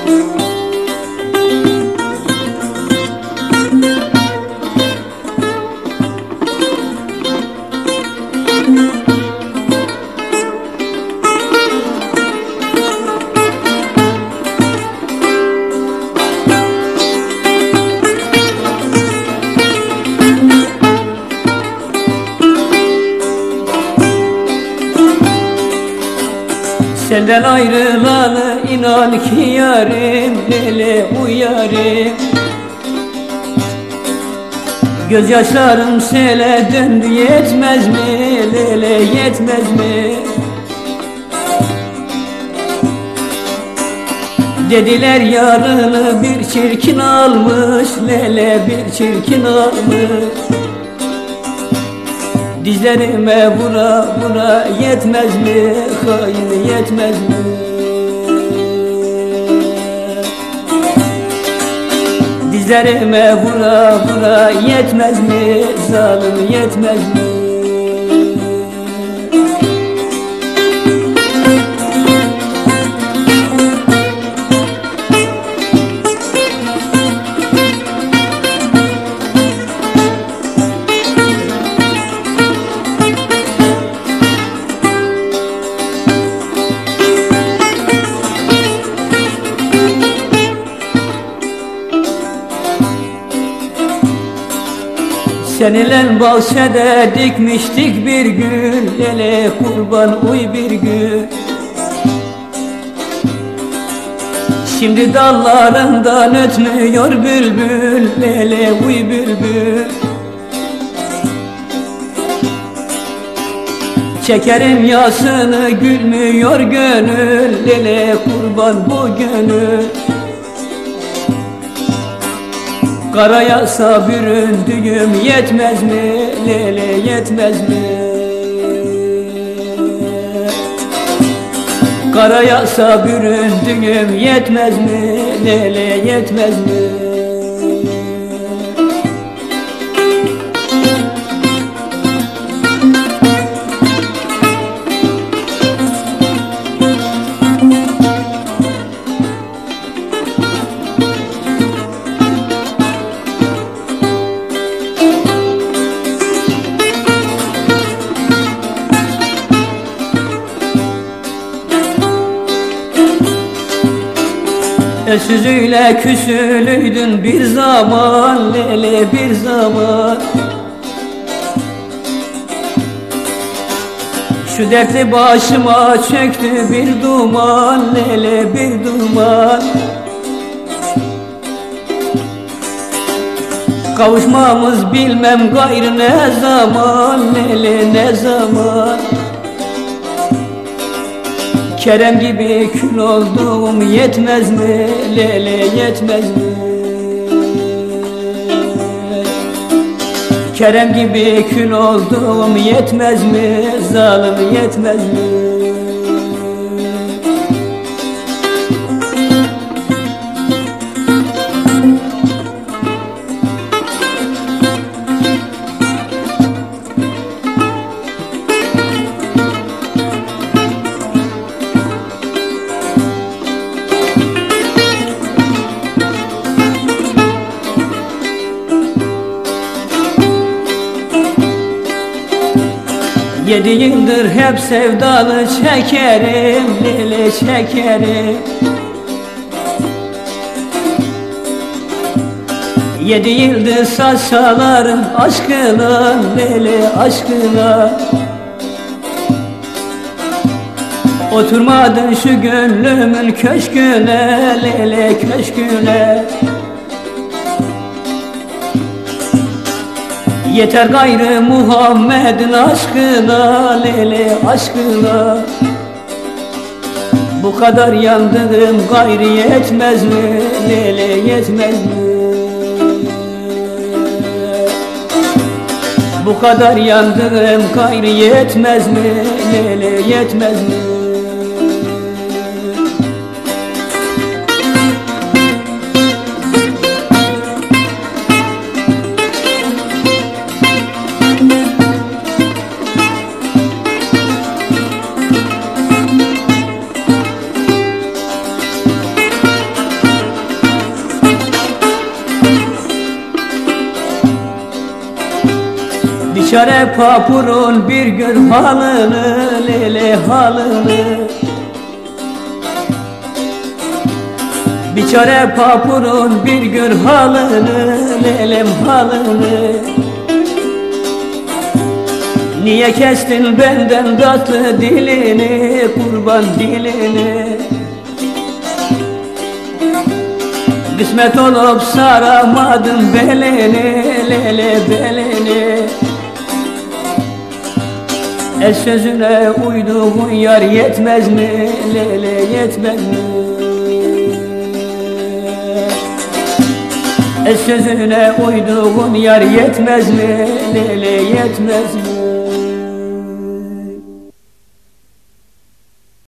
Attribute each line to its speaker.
Speaker 1: Senden ayrılalı inan ki yarim, lele uyarim. Gözyaşlarım sele döndü, yetmez mi lele, yetmez mi? Dediler yarını bir çirkin almış, lele bir çirkin almış. Dizlerime vura vura, yetmez mi hain, yetmez mi? Dizlerime vura vura, yetmez mi zalim, yetmez mi? Seninle bahçede dikmiştik bir gül, lele kurban uy bir gül. Şimdi dallarından ötmüyor bülbül, lele uy bülbül. Çekerim yasını, gülmüyor gönül, lele kurban bu gönül. Karayasa büründüğüm yetmez mi lele, yetmez mi? Karayasa büründüğüm yetmez mi lele, yetmez mi? Sözüyle küsülüydün bir zaman lele, bir zaman. Şu dertli başıma çöktü bir duman lele, bir duman. Kavuşmamız bilmem gayrı ne zaman lele, ne zaman. Kerem gibi kül oldum, yetmez mi lele, yetmez mi? Kerem gibi kül oldum, yetmez mi zalim, yetmez mi? Yedi yıldır hep sevdalı çekerim lele, çekerim. Yedi yıldır saç salarım aşkına lele, aşkına. Oturmadın şu gönlümün köşküne lele, köşküne. Yeter gayrı Muhammed'in aşkına lele, aşkına. Bu kadar yandığım gayrı yetmez mi lele, yetmez mi? Bu kadar yandığım gayrı yetmez mi lele, yetmez mi? çare papurun bir gör halını, lele halını. Bir çare papurun bir gör halını, lelem halını. Niye kestin benden tatlı dilini, kurban dilini? Kısmet olup saramadım belini, lele belini. El sözüne uyduğun yar yetmez mi, lele yetmez mi? El sözüne uyduğun yar yetmez mi, lele yetmez mi?